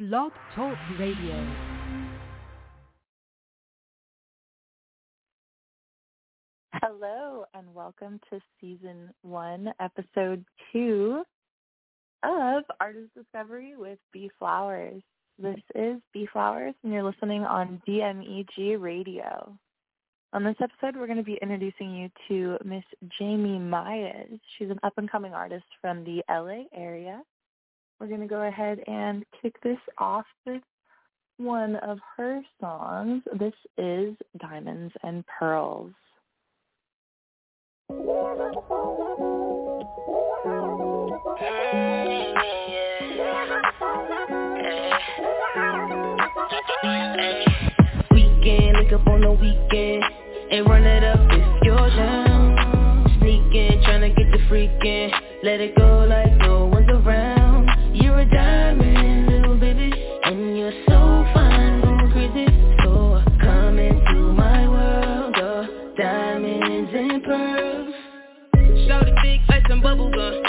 Blog Talk Radio. Hello, and welcome to Season 1, Episode 2 of Artist Discovery with B Flowers. This is B Flowers, and you're listening on DMEG Radio. On this episode, we're going to be introducing you to Miss Jamie Myers. She's an up-and-coming artist from the LA area. We're going to go ahead and kick this off with one of her songs. This is Diamonds and Pearls. Weekend, link up on the weekend and run it up if you're down. Sneaking, tryna get the freaking, let it go like no one's around. You're a diamond, little baby, and you're so fine, going crazy. So come into my world of diamonds and pearls. Shorty thick like some bubble gum.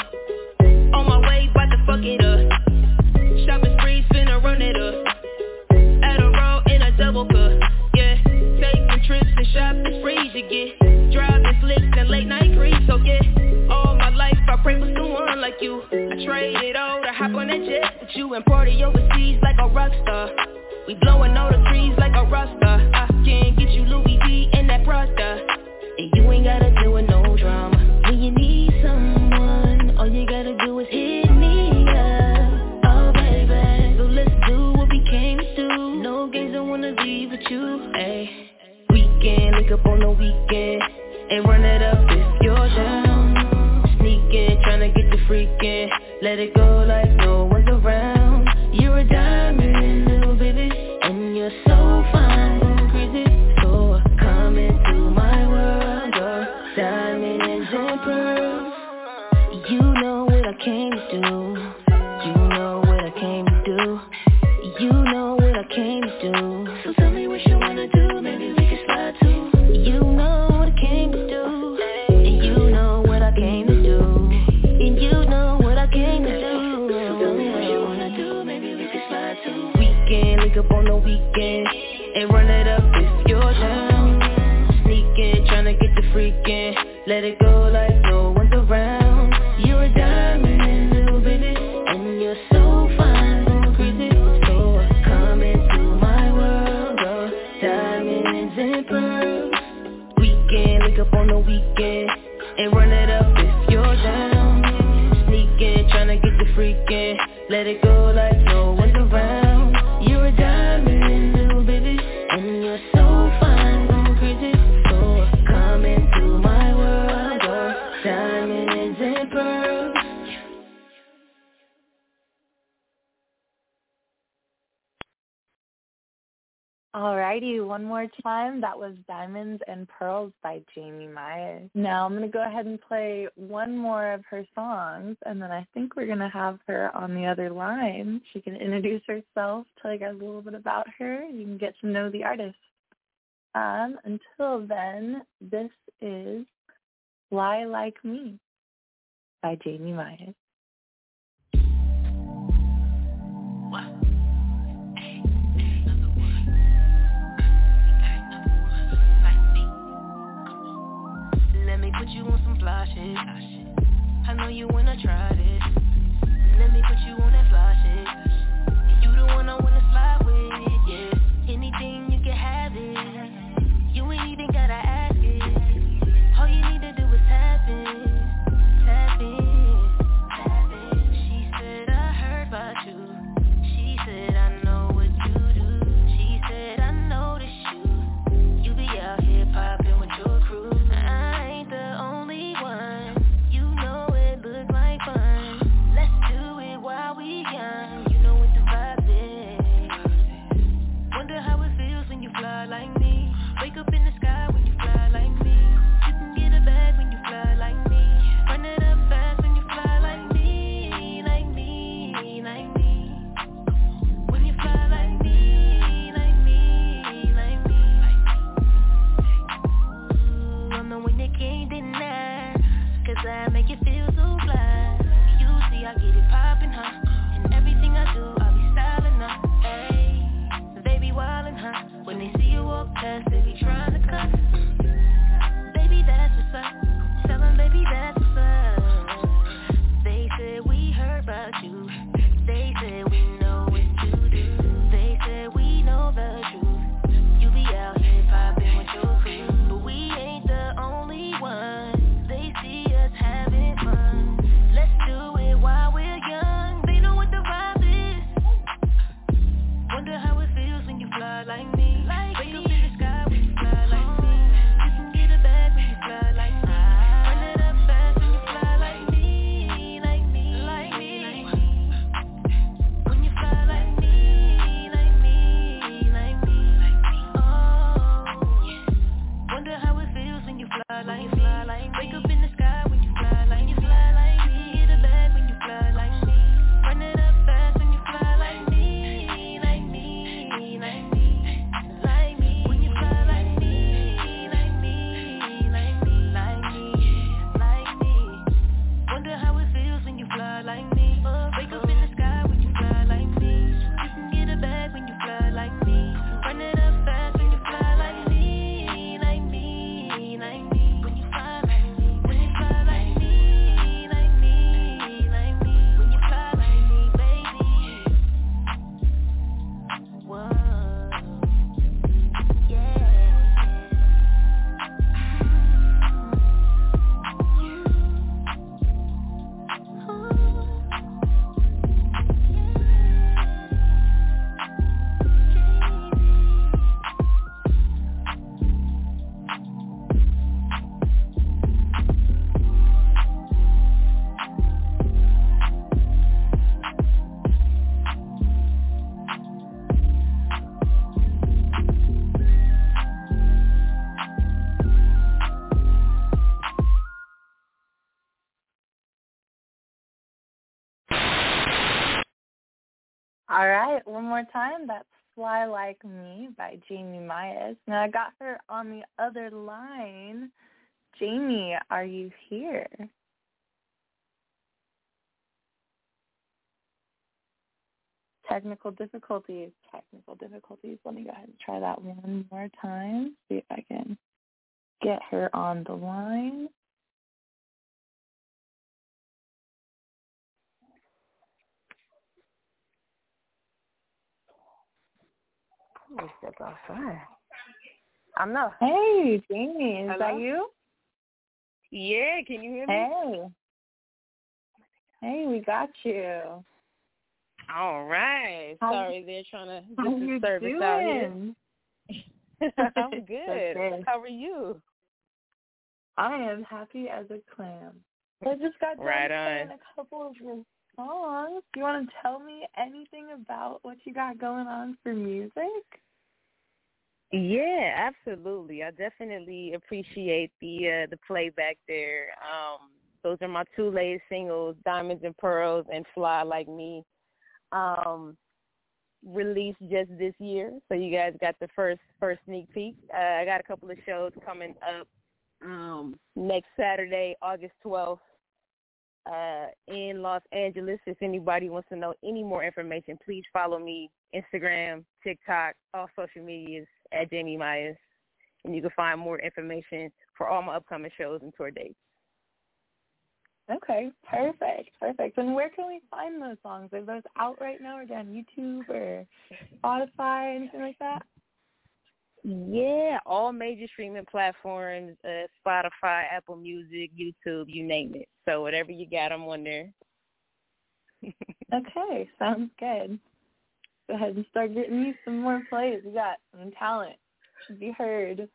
On my way, bout to fuck it up. Shopping spree, finna run it up. At a roll in a double cup. Yeah, take some trips and shopping free to get driving slicks and late night creep. So yeah, all my life I pray for someone like you. I trade it all to hop on that jet with you and party overseas like a rock star. We blowing all the trees like a rock star. I can get you Louis V and that Prada. And you ain't gotta deal with no drama. When you need someone, all you gotta do is hit me up. Oh baby, so let's do what we came to do. No games, I wanna leave with you. Ay, weekend, link up on the weekend and run it up if you're down. Sneaking, tryna get the freaking, let it go like no one's around. You're a diamond, little baby, and you're so fine, going crazy. So come into my world of diamonds and pearls. You know what I came to do. You know what I came to do. You know what I came to do. So tell me what you wanna do, maybe we can slide too. You know what I came to do. And you know what I came to do. And you know what I came to do. So tell me what you wanna do, maybe we can slide too. Weekend, link up on the weekend and run it up if you're down. Sneaking, tryna get the freaking, let it go like no one's around. You're a diamond, little baby, and you're so fine, going crazy. So come into my world of diamonds and pearls. Weekend, link up on the weekend and run it up if you're down. Sneaking, tryna get the freaking, let it go like no one's around. You're a diamond, little baby, and you're so fine, going crazy. So come into my world of diamonds and pearls. Alrighty, one more time. That was Diamonds and Pearls by Jamie Myers. Now I'm going to go ahead and play one more of her songs, and then I think we're going to have her on the other line. She can introduce herself, tell you guys a little bit about her, and you can get to know the artist. Until then, this is Fly Like Me by Jamie Myers. Let me put you on some fly shit. I know you wanna try this. Let me put you on that fly shit. You the one I wanna slide with, yeah. Anything you can have it. You ain't even gotta ask it. All you need to do is tap in, tap in, All right, one more time. That's Fly Like Me by Jamie Myers. Now I got her on the other line. Jamie, are you here? Technical difficulties. Let me go ahead and try that one more time. See if I can get her on the line. Let me step outside. I'm not. Hey, Jamie, is Hello? that you? Yeah, can you hear me? Hey, we got you. All right. Sorry, they're trying to get the service doing? out here. I'm good. Okay. How are you? I am happy as a clam. I just got done playing a couple of your songs. Do you want to tell me anything about what you got going on for music? Yeah, absolutely. I definitely appreciate the playback there. Those are my two latest singles, Diamonds and Pearls and Fly Like Me. Released just this year, so you guys got the first sneak peek. I got a couple of shows coming up next Saturday, August 12th, in Los Angeles. If anybody wants to know any more information, please follow me, Instagram, TikTok, all social medias at Jamie Myers, and you can find more information for all my upcoming shows and tour dates. Okay, perfect. And where can we find those songs? Are those out right now, or on YouTube or Spotify, anything like that? Yeah, all major streaming platforms, Spotify, Apple Music, YouTube, you name it. So whatever you got, I'm on there. Okay, sounds good. Go ahead and start getting you some more plays. You got some talent. Should be heard.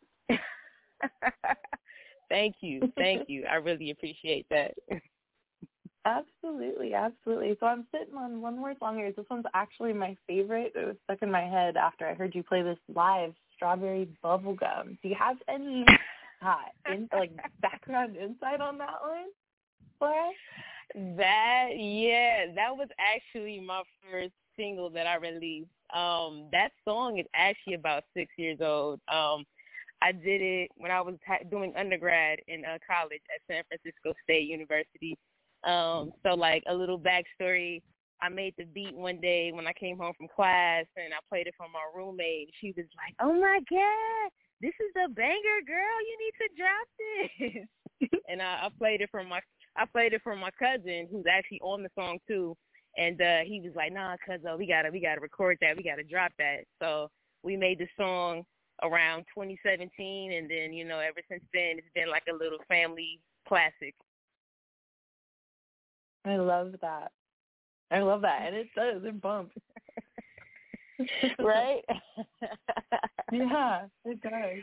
Thank you. I really appreciate that. Absolutely. So I'm sitting on one more song here. This one's actually my favorite. It was stuck in my head after I heard you play this live, Strawberry Bubblegum. Do you have any background insight on that one for us? That was actually my first single that I released. That song is actually about 6 years old. I did it when I was doing undergrad in college at San Francisco State University. So like a little backstory, I made the beat one day when I came home from class, and I played it for my roommate. She was like, "Oh my God, this is a banger, girl! You need to drop this." And I played it for my cousin, who's actually on the song too. And he was like, "Nah, cuz we gotta record that. We gotta drop that." So we made the song around 2017, and then ever since then it's been like a little family classic. I love that, and it does. It bumps. Right? Yeah, it does.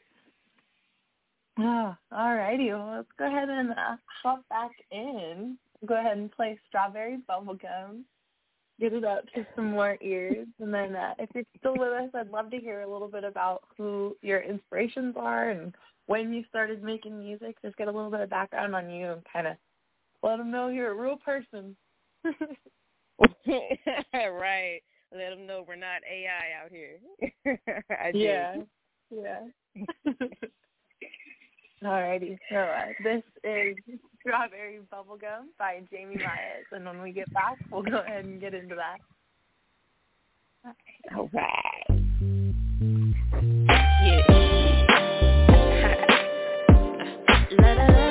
All righty. Well, let's go ahead and hop back in. Go ahead and play Strawberry Bubblegum. Get it out to some more ears. And then if you're still with us, I'd love to hear a little bit about who your inspirations are and when you started making music. Just get a little bit of background on you and kind of let them know you're a real person. Right. Let them know we're not AI out here. Yeah. Alrighty. So this is Strawberry Bubblegum by Jamie Myers. And when we get back, we'll go ahead and get into that. All right. Yeah. La, la, la.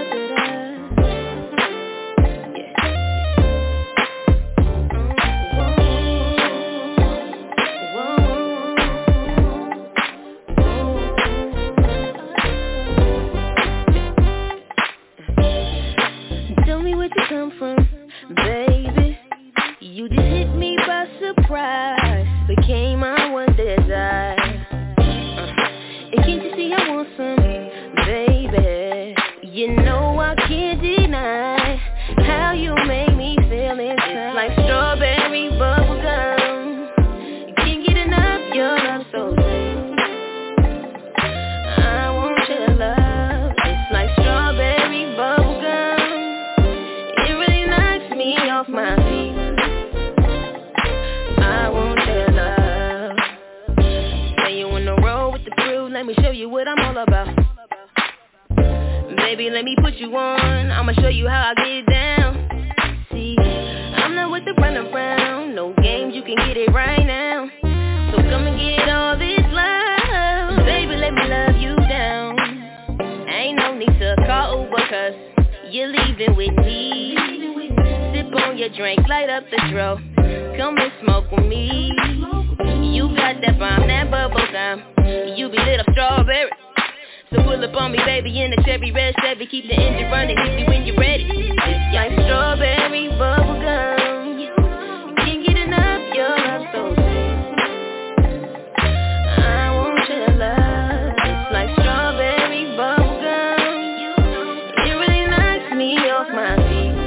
Come from, baby, you just hit me by surprise, became my one desire, and can't you see I want some, baby, you know I can't deny, how you make me feel inside, it's like strawberry bubblegum, can't get enough, your love so sweet, I want your love, it's like strawberry bubblegum, off my feet. I let me show you what I'm all about. Baby, let me put you on, I'ma show you how I get down. See, I'm not with the run around, no games, you can get it right now. So come and get all this love, baby, let me love you down. Ain't no need to call Uber, cause you're leaving with me. Sip on your drink, light up the dro, come and smoke with me. You got that bomb, that bubble gum, you be lit up strawberry. So pull up on me, baby, in the cherry red Chevy. Keep the engine running, hit me when you're ready. It's like strawberry bubble gum. Can't get enough, your love so sweet. I want your love. It's like strawberry bubble gum. It really knocks me off my feet.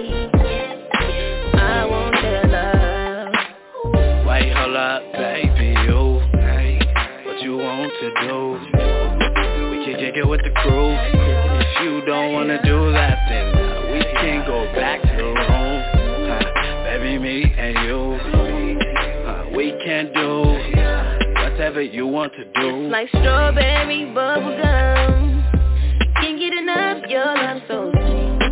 I want your love. Wait, hold up, baby, you. Hey, what you want to do? Kick it with the crew. If you don't wanna do that, then we can go back to the room. Baby, me and you, we can do whatever you want to do. It's like strawberry bubble gum. Can't get enough, your love so sweet.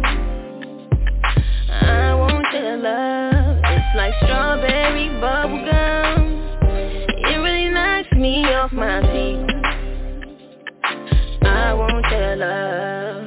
I want your love. It's like strawberry bubble gum. It really knocks me off my feet. I want your love.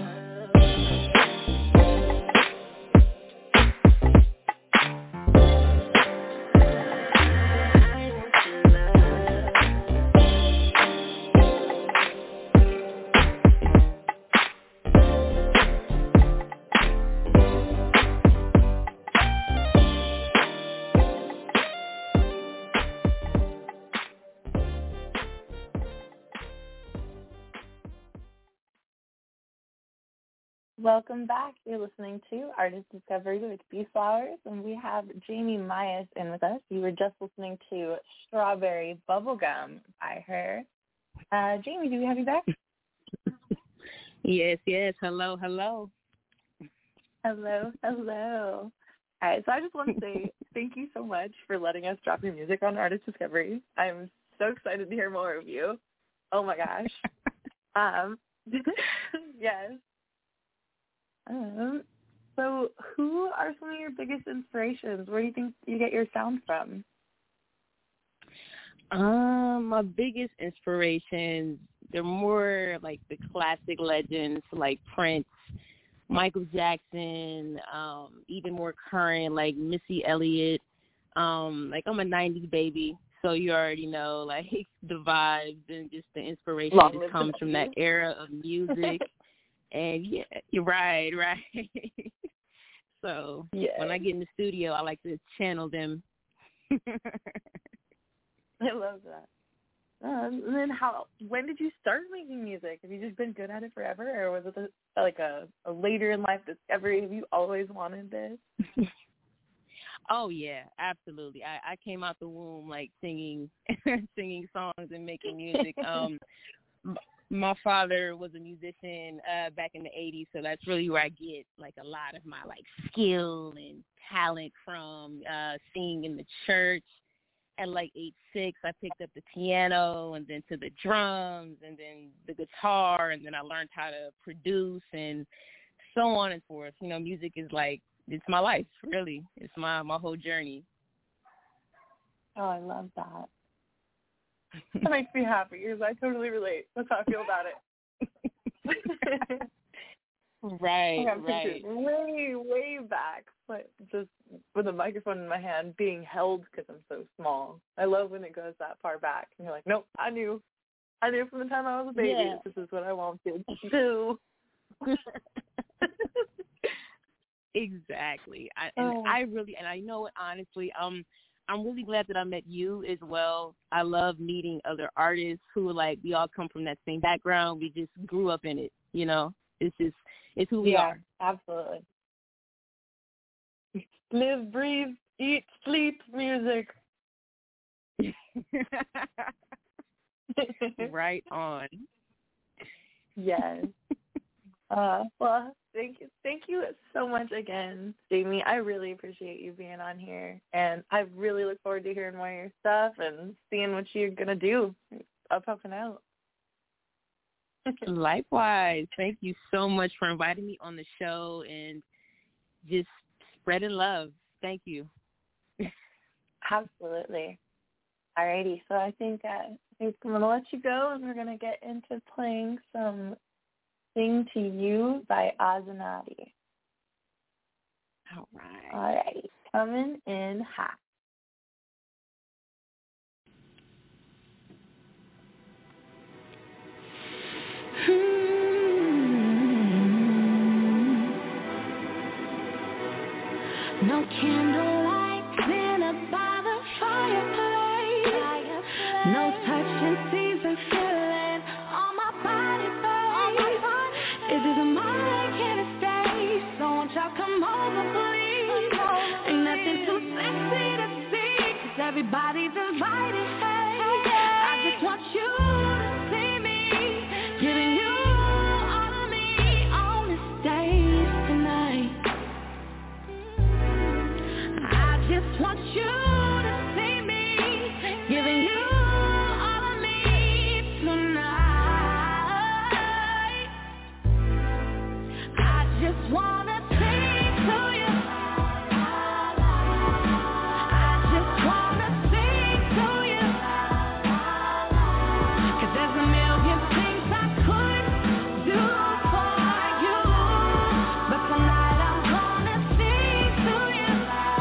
Welcome back. You're listening to Artist Discovery with B Flowers, and we have Jamie Myas in with us. You were just listening to Strawberry Bubblegum by her. Jamie, do we have you back? Yes. Hello. Hello. All right, so I just want to say thank you so much for letting us drop your music on Artist Discovery. I'm so excited to hear more of you. Oh, my gosh. Yes. So who are some of your biggest inspirations? Where do you think you get your sound from? My biggest inspirations, they're more like the classic legends like Prince, Michael Jackson, even more current like Missy Elliott. Like I'm a 90s baby, so you already know like the vibes and just the inspiration just comes from that era of music. And yeah, you're right. So when I get in the studio, I like to channel them. I love that. And then when did you start making music? Have you just been good at it forever, or was it a later in life discovery? Have you always wanted this? Oh yeah, absolutely. I came out the womb like singing songs and making music. My father was a musician back in the 80s, so that's really where I get like a lot of my like skill and talent from, singing in the church. At like 8'6", I picked up the piano and then to the drums and then the guitar, and then I learned how to produce and so on and forth. You know, music is like, it's my life, really. It's my whole journey. Oh, I love that. That makes me happy because I totally relate. That's how I feel about it. Right. Way back, but just with a microphone in my hand, being held because I'm so small. I love when it goes that far back, and you're like, nope, I knew from the time I was a baby. Yeah. This is what I wanted to do. Exactly. I know it honestly. I'm really glad that I met you as well. I love meeting other artists who we all come from that same background. We just grew up in it, you know. It's who we are. Absolutely. Live, breathe, eat, sleep, music. Right on. Yes. Well, thank you so much again, Jamie. I really appreciate you being on here, and I really look forward to hearing more of your stuff and seeing what you're gonna do up and out. Likewise. Thank you so much for inviting me on the show and just spreading love. Thank you. Absolutely. Alrighty, so I think I'm going to let you go, and we're going to get into playing some Sing to You by Ozanati. All right. Alrighty, coming in hot. No candlelight dinner by the fireplace. No touching season feeling on my body, babe. It isn't mine, can it stay? So won't y'all come over, please? Ain't nothing too sexy to see, 'cause everybody's invited, hey. I just want you to see me, giving you all of me on the stage tonight. Just want you to see me, giving you all of me tonight. I just want to sing to you. I just want to sing to you. 'Cause there's a million things I could do for you, but tonight I'm gonna sing to you.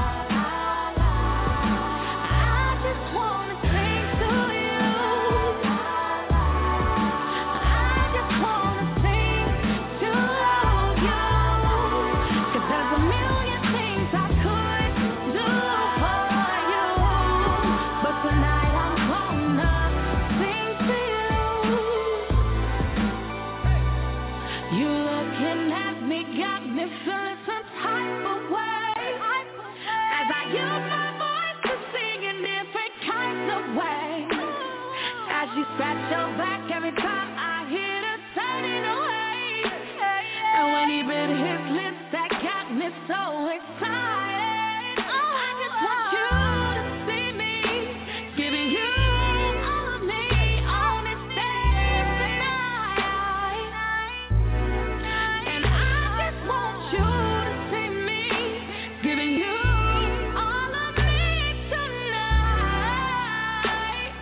Scratch your back every time I hit a turning away. And when he bit his lips, that got me so excited. I just want you to see me, giving you all of me on this stage tonight. And I just want you to see me, giving you all of me tonight.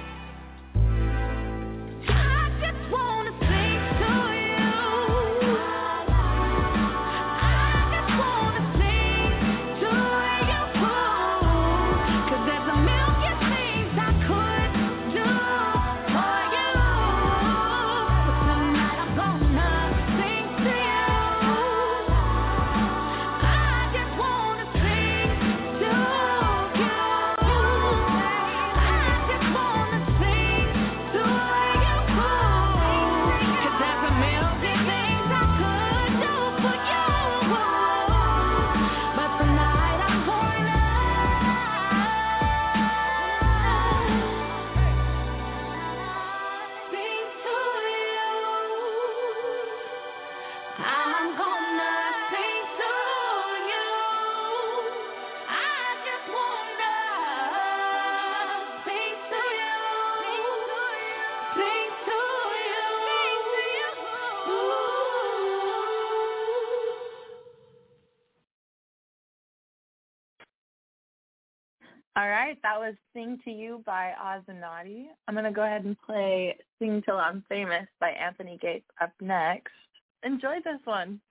Wanna sing to you. I just wanna sing to you. 'Cause there's a million things I could do for you. But tonight I'm gonna sing to you. I just wanna sing to you. I just wanna sing to you. All right, that was Sing to You by Ozanati. I'm going to go ahead and play Sing Till I'm Famous by Anthony Gates up next. Enjoy this one.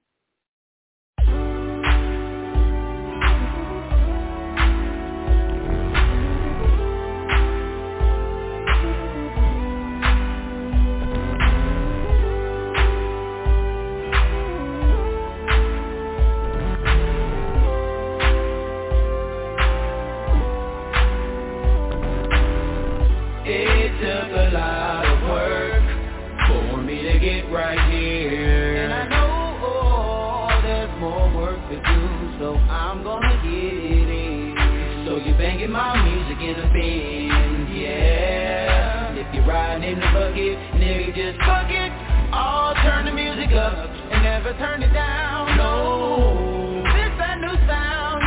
Right here, and I know there's more work to do, so I'm gonna get it. So you're banging my music in the bin, yeah. If you're riding in the bucket, nigga, just fuck it. I'll turn the music up and never turn it down. No, this that new sound,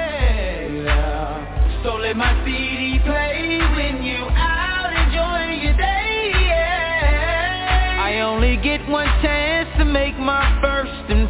yeah. So let my CD play when you out enjoying your day, yeah. I only get one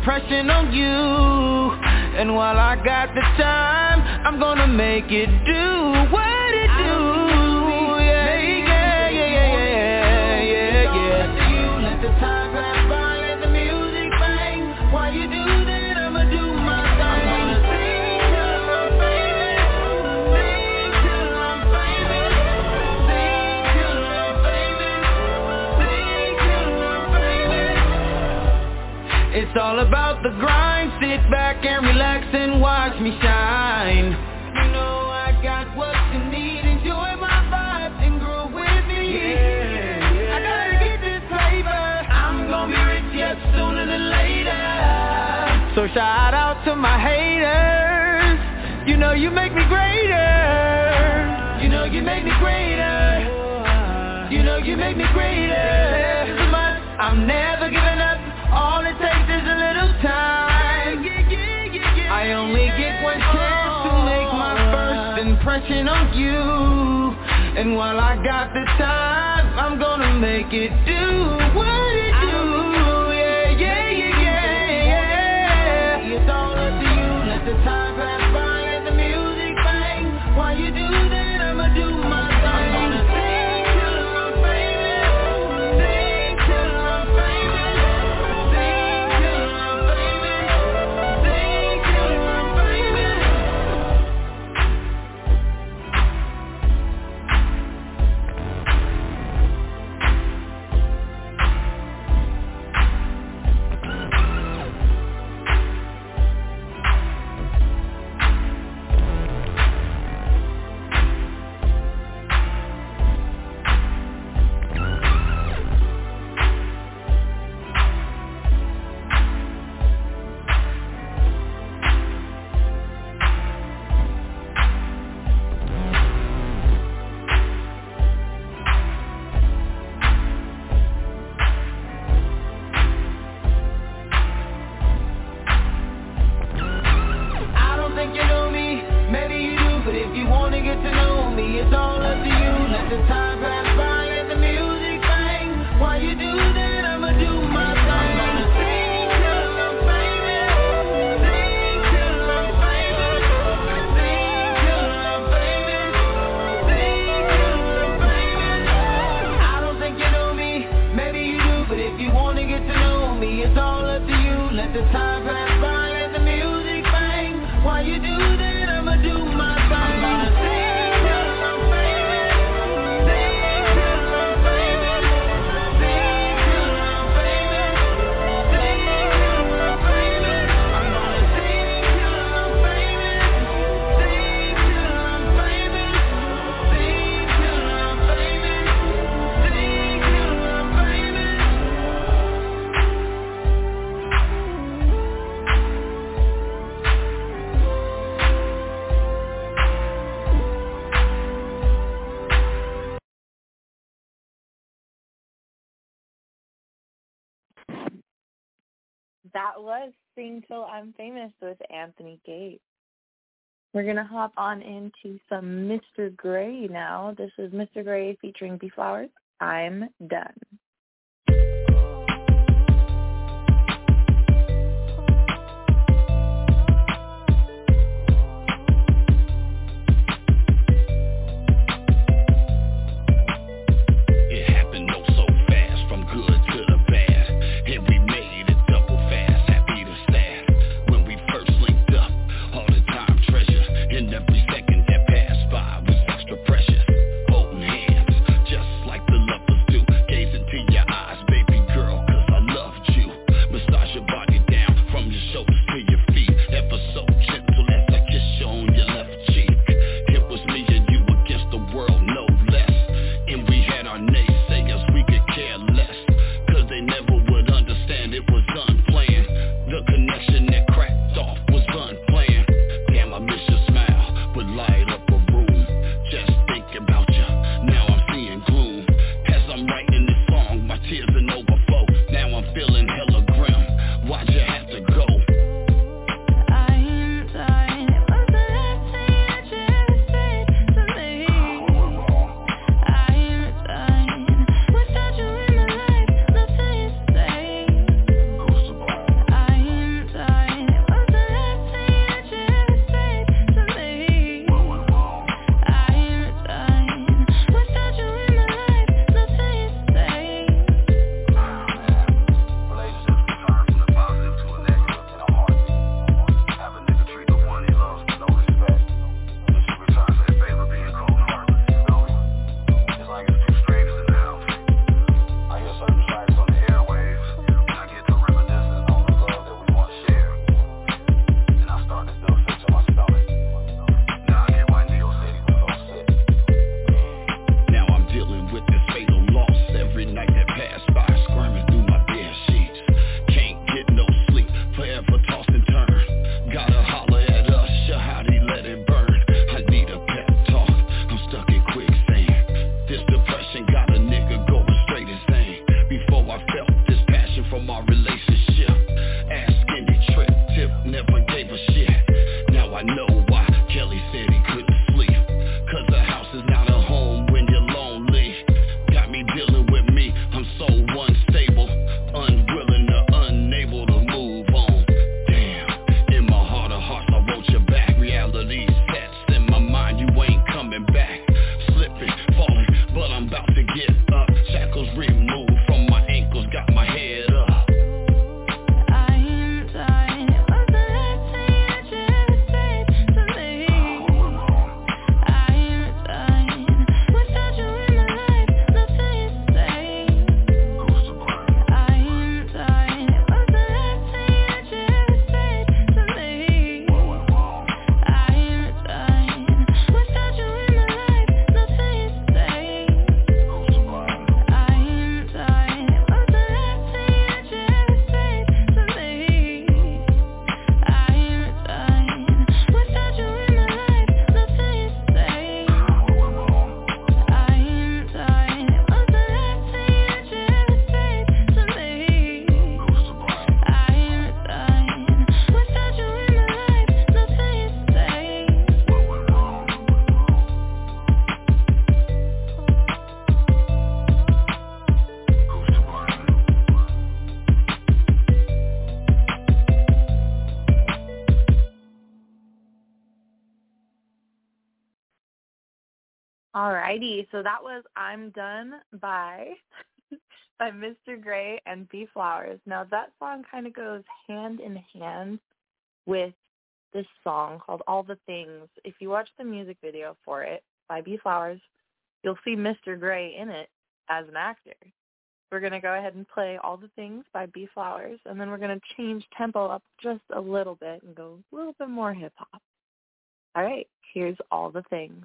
impression on you. And while I got the time, I'm gonna make it do what it do. Yeah, yeah, yeah, yeah, yeah, yeah. You let the time pass by, let the music bang. While you do that, I'ma do my thing. I'm gonna sing till I'm famous, sing till I'm famous, sing till I'm famous, sing till I'm famous. It's all about the grind, sit back and relax and watch me shine. You know I got what you need, enjoy my vibe and grow with me. Yeah. I gotta get this paper, I'm gonna be rich yet sooner than later. So shout out to my haters, you know you make me greater. You know you make me greater. You know you make me greater. So much, I'm never giving up, all it takes is a little time. I only get one chance to make my first impression on you. And while I got the time, I'm gonna make it do what it do. Yeah, yeah, yeah, yeah, yeah. It's all up to you, let the time pass by, let the music bang. While you do that, I'ma do my thing. I'm gonna sing till I'm famous, sing till I'm famous, sing till I'm famous, sing till I'm famous. I don't think you know me, maybe you do, but if you wanna get to know me, it's all up to you. Let the time pass by, let the music bang. While you do that, I'ma do my thing. I'm gonna sing till I'm famous, sing till I'm famous, sing till I'm famous, sing till I'm famous. I don't think you know me, maybe you do, but if you wanna get to know me, it's all up to you. Let the time pass by, let the music bang. While you do that, I'ma do my thing. I'm gonna sing till I'm famous, sing till I'm famous, sing till I'm famous, sing till I'm famous. I'm gonna sing till I'm famous, sing till I'm famous, sing till I'm famous, sing till I'm famous. That was Sing Till I'm Famous with Anthony Gates. We're going to hop on into some Mr. Gray now. This is Mr. Gray featuring B Flowers. I'm done. It happened oh so fast, from good to the bad, and we made it double fast, happy to staff. When we first linked up, all the time treasure, and every second that passed by was extra precious. Holding hands, just like the lovers do, gaze into your eyes, baby girl. to get up. Shackles removed from my ankles, got my head up. I'm done. It was the last thing that you ever said to me. I'm done. Without you in my life, nothing is safe. I'm done. It was the last thing that you ever said to me. I'm done. Without you in my life, nothing is safe. I'm done. It was the last thing that you ever said to me. I'm done. Without you in my life, nothing is safe. I'm done. It was the last thing that you ever said to me. I'm done. Without you in my life, nothing is safe. Alrighty, so that was I'm Done by Mr. Gray and B Flowers. Now that song kind of goes hand in hand with this song called All the Things. If you watch the music video for it by B Flowers, you'll see Mr. Gray in it as an actor. We're going to go ahead and play All the Things by B Flowers, and then we're going to change tempo up just a little bit and go a little bit more hip-hop. All right, here's All the Things.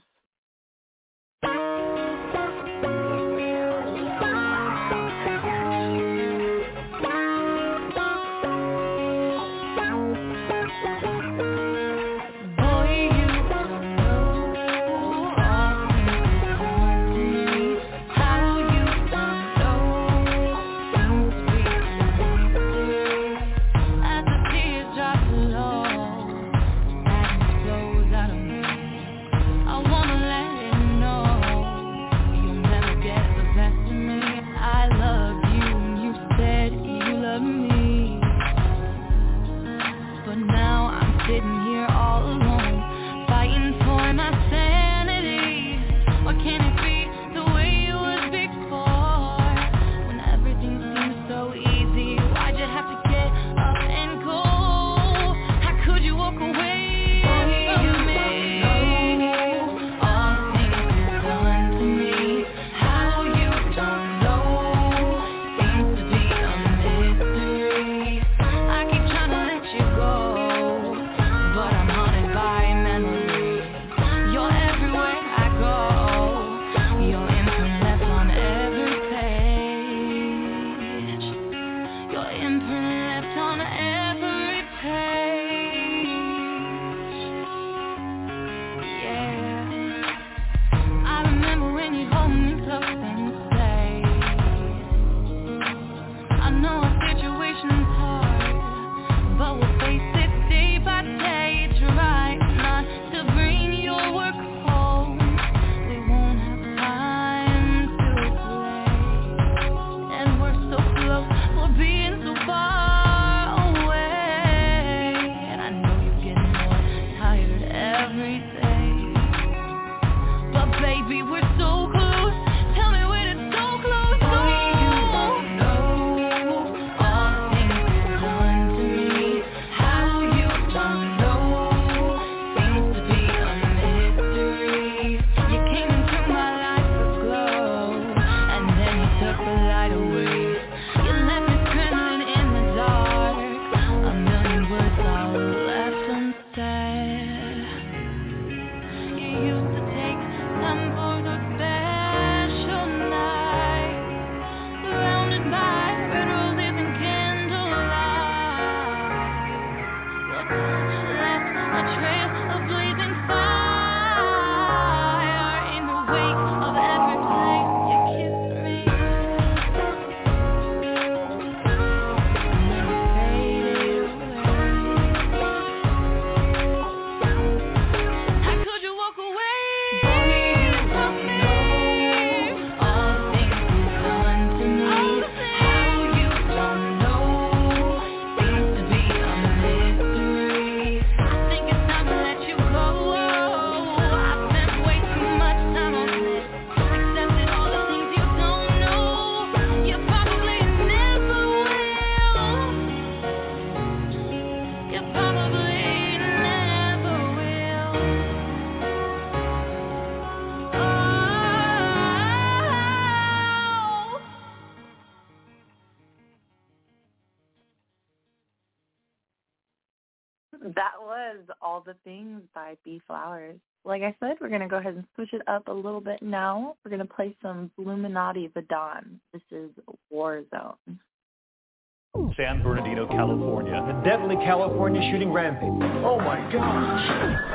That was All the Things by B Flowers. Like I said, we're going to go ahead and switch it up a little bit now. We're going to play some Bluminati the Dawn. This is War Zone. San Bernardino, California. A deadly California shooting rampage. Oh my gosh.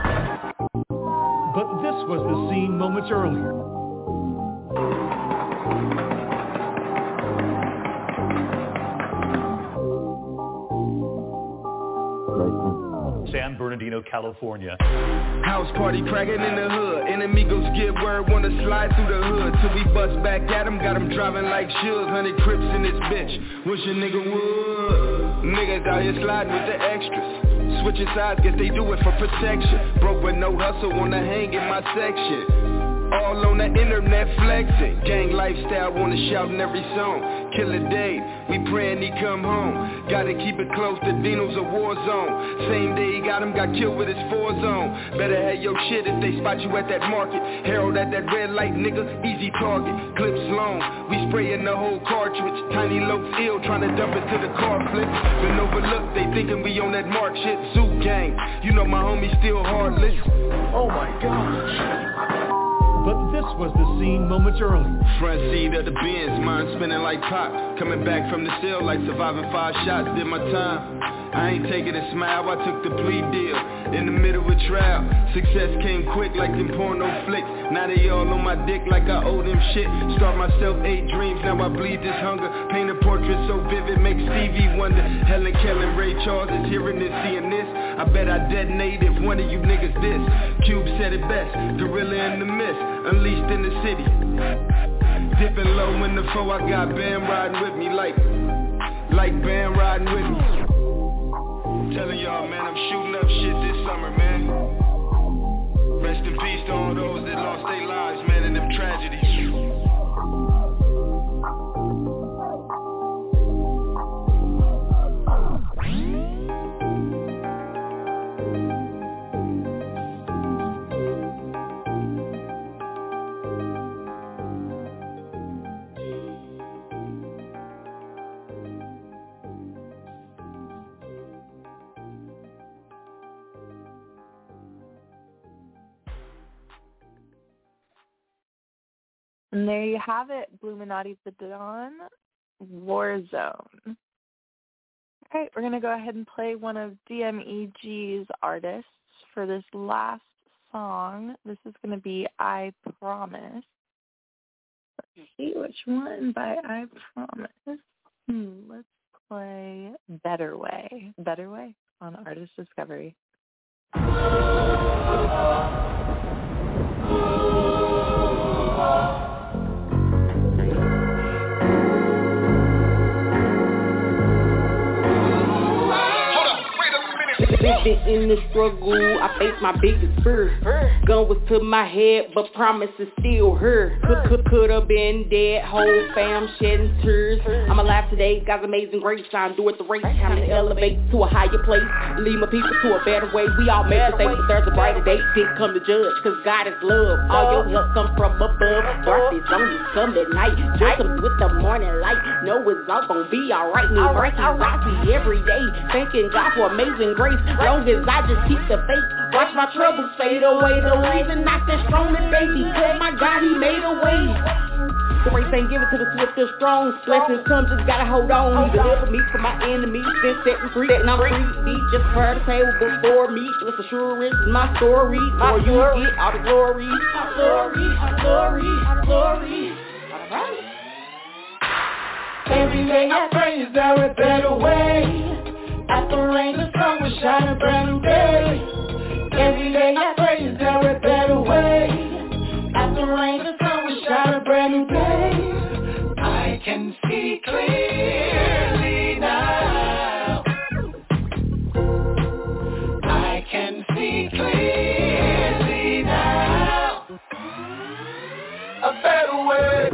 But this was the scene moments earlier. San Bernardino, California. House party cracking in the hood. Enemigos get word, wanna slide through the hood. Till we bust back at them, got them driving like shoes. 100 Crips in this bitch, wish a nigga would. Niggas out here sliding with the extras. Switching sides, guess they do it for protection. Broke with no hustle, wanna hang in my section. All on the internet flexing. Gang lifestyle, wanna shout in every song. Killer Dave, we praying he come home. Gotta keep it close, the Dino's a war zone. Same day he got him, got killed with his 4-zone. Better have your shit if they spot you at that market. Harold at that red light, nigga, easy target. Clips long, we spraying the whole cartridge. Tiny loafs ill, trying to dump it to the car flip. Been overlooked, they thinking we on that mark shit. Zoo gang, you know my homie still heartless. Oh my gosh. But this was the scene moments earlier. Front seat of the Benz, mind spinning like pop. Coming back from the cell like surviving 5 shots, did my time. I ain't taking a smile, I took the plea deal. In the middle of trial, success came quick like them porno flicks. Now they all on my dick like I owe them shit. Start myself 8 dreams, now I bleed this hunger. Paint a portrait so vivid, make Stevie wonder. Helen Keller, Ray Charles is hearing this, seeing this. I bet I detonate if one of you niggas diss. Cube said it best, gorilla in the mist, unleashed in the city. Dipping low in the foe, I got Bam riding with me like Bam riding with me. Telling y'all, man, I'm shooting up shit this summer, man. Rest in peace to all those that lost their lives, man, in them tragedies. And there you have it, Bluminati the Dawn, War Zone. All right, we're going to go ahead and play one of DMEG's artists for this last song. This is going to be I Promise. Let's see which one by I Promise. Let's play Better Way. Better Way on Artist Discovery. Living in the struggle, I face my biggest fear. Gun was to my head, but promise is still her. Could have been dead, whole fam shedding tears. I'm alive today, God's amazing grace. I'm doing the race, time to elevate to a higher place. Lead my people to a better way. We all make mistakes, but there's a brighter day. Didn't come to judge, cause God is love. All your help come from above. Darkness only come at night. Just with the morning light. Know it's all gonna be alright. New mercies I see every day. Thanking God for amazing grace. Long as I just keep the faith, watch my troubles fade away. The reason not that strong today, because my God, he made a way. The race ain't given to the swift or strong. Blessings come, just gotta hold on. He delivered me from my enemies, then set me free. And I'm free, deep, just prepared the table before me. With assurance is my story, or you get all the glory. Glory. Alright. Every day I pray, is there a better way? After rain, the sun will shine a brand new day. Every day I pray, is there a better way? After rain, the sun will shine a brand new day. I can see clearly now. I can see clearly now. A better way.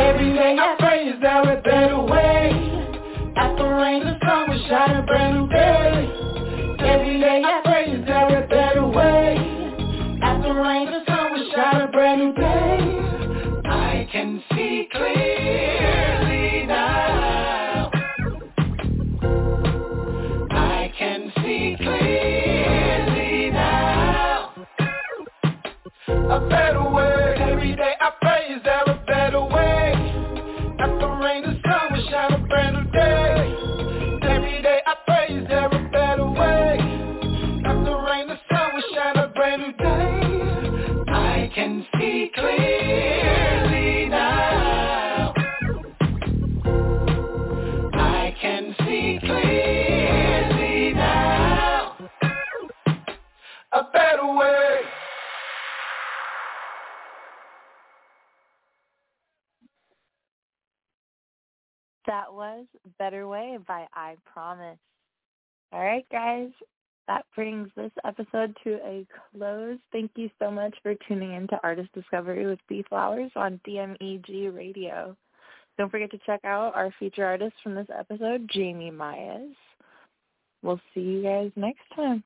Every day I pray, is there a better way? After rain, the sun will shine a brand new day. Every day I pray, is there a better way? After rain, the sun will shine a brand new day. I can see clearly now. I can see clearly now. A better way. Every day I pray, is there a better way? After rain, the sun will shine a brand new day. Every day I pray, is there a better way? After rain, the sun will shine a brand new day. I can see clearly now. I can see clearly now. A better way. That was Better Way by I Promise. All right, guys, that brings this episode to a close. Thank you so much for tuning in to Artist Discovery with B Flowers on DMEG Radio. Don't forget to check out our feature artist from this episode, Jamie Myers. We'll see you guys next time.